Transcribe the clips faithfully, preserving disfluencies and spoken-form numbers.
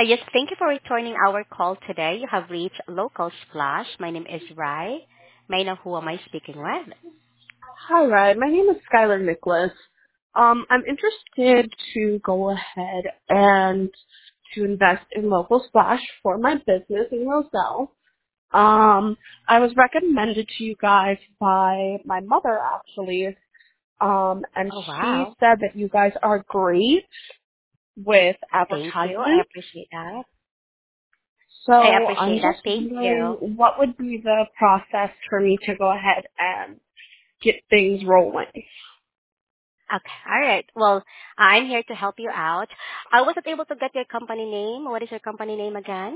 Uh, Yes, thank you for returning our call today. You have reached Local Splash. My name is Rai. May I know who am I speaking with? Hi, Ryan. My name is Skylar Nicholas. Um, I'm interested to go ahead and to invest in Local Splash for my business in Roselle. Um, I was recommended to you guys by my mother, actually, um, and Oh, she wow. said that you guys are great with Thank you. I advertisements. appreciate that. I So I'm appreciate that. just Thank you. wondering what would be the process for me to go ahead and get things rolling. Okay. All right. Well, I'm here to help you out. I wasn't able to get your company name. What is your company name again?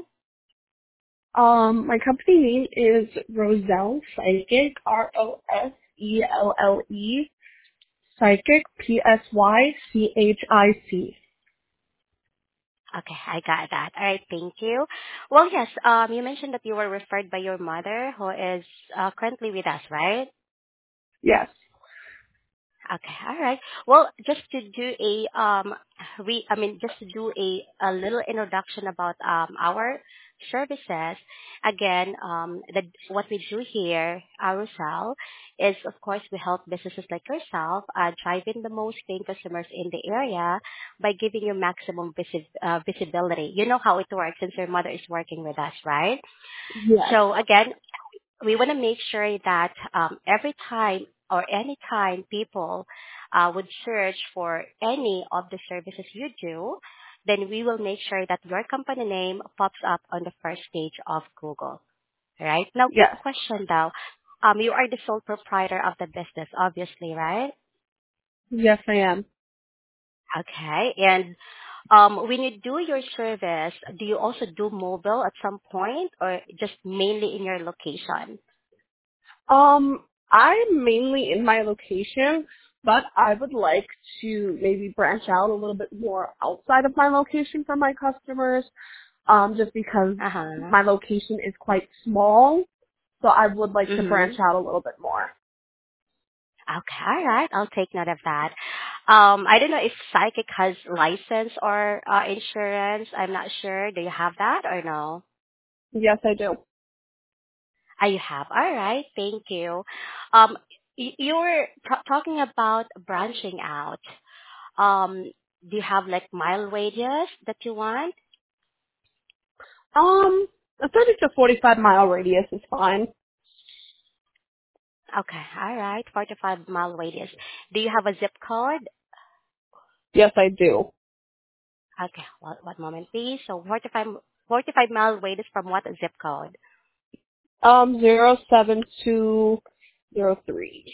Um, my company name is Roselle Psychic, R O S E L L E, Psychic, P S Y C H I C. Okay, I got that. All right, thank you. Well, yes, um, you mentioned that you were referred by your mother, who is uh, currently with us, right? Yes. Okay. All right. Well, just to do a um re I mean just to do a a little introduction about um our services. Again, um the what we do here, ourselves, is of course we help businesses like yourself uh drive in the most paying customers in the area by giving you maximum visi- uh, visibility. You know how it works since your mother is working with us, right? Yes. So again, we want to make sure that um, every time or any time people uh, would search for any of the services you do, then we will make sure that your company name pops up on the first page of Google. Right? Now, quick Yes. question though. Um, you are the sole proprietor of the business, obviously, right? Yes, I am. Okay. And um, when you do your service, do you also do mobile at some point or just mainly in your location? Um, I'm mainly in my location, but I would like to maybe branch out a little bit more outside of my location for my customers, um, just because Uh-huh. my location is quite small, so I would like to Mm-hmm. branch out a little bit more. Okay, all right. I'll take note of that. Um, I don't know if Psychic has license or uh, insurance. I'm not sure. Do you have that or no? Yes, I do. Ah, you have. All right. Thank you. Um, y- you were t- talking about branching out. Um, do you have like mile radius that you want? Um, a thirty to forty-five mile radius is fine. Okay. All right. forty-five mile radius. Do you have a zip code? Yes, I do. Okay. One, one moment, please. So forty-five, forty-five mile radius from what zip code? Um, zero seven two zero three.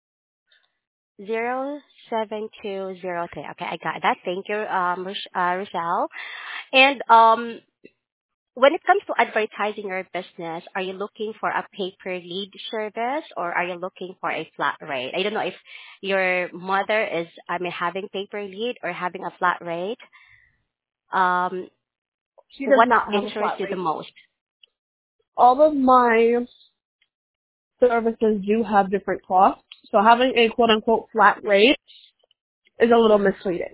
Zero seven two zero three. Okay, I got that. Thank you, um, Roch- uh, Rochelle. And um, when it comes to advertising your business, are you looking for a pay-per-lead service or are you looking for a flat rate? I don't know if your mother is, I mean, having pay-per-lead or having a flat rate. Um, She does what not have a interests flat you the rate. most? All of my services do have different costs, so having a quote unquote flat rate is a little misleading.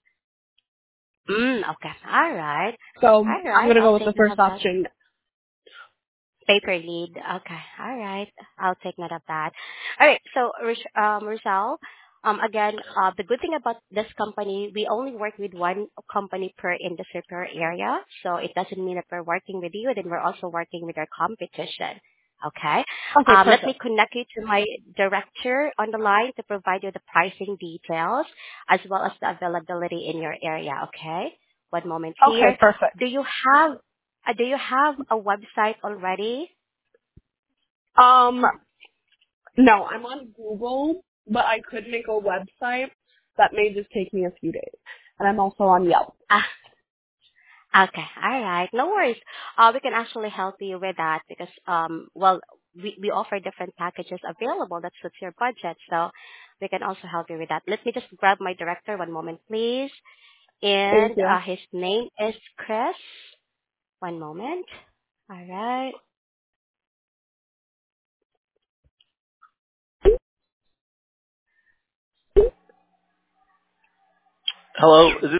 Mm, okay. All right. So All I'm right. gonna I'll go with the take note first of that. option. Paper lead. Okay. All right. I'll take note of that. All right. So, Roch- um, Rosal, um, again, uh, the good thing about this company, we only work with one company per industry per area. So it doesn't mean that we're working with you, then we're also working with our competition. Okay. Okay, Um, let me perfect. connect you to my director on the line to provide you the pricing details as well as the availability in your area. Okay. One moment Okay, here. perfect. Do you have uh, do you have a website already? Um, no, I'm on Google, but I could make a website. That may just take me a few days. And I'm also on Yelp. Ah, okay. All right. No worries. Uh, we can actually help you with that because, um, well, we, we offer different packages available that suits your budget. So we can also help you with that. Let me just grab my director. One moment, please. Thank And you. uh, his name is Chris. One moment. All right. Hello, is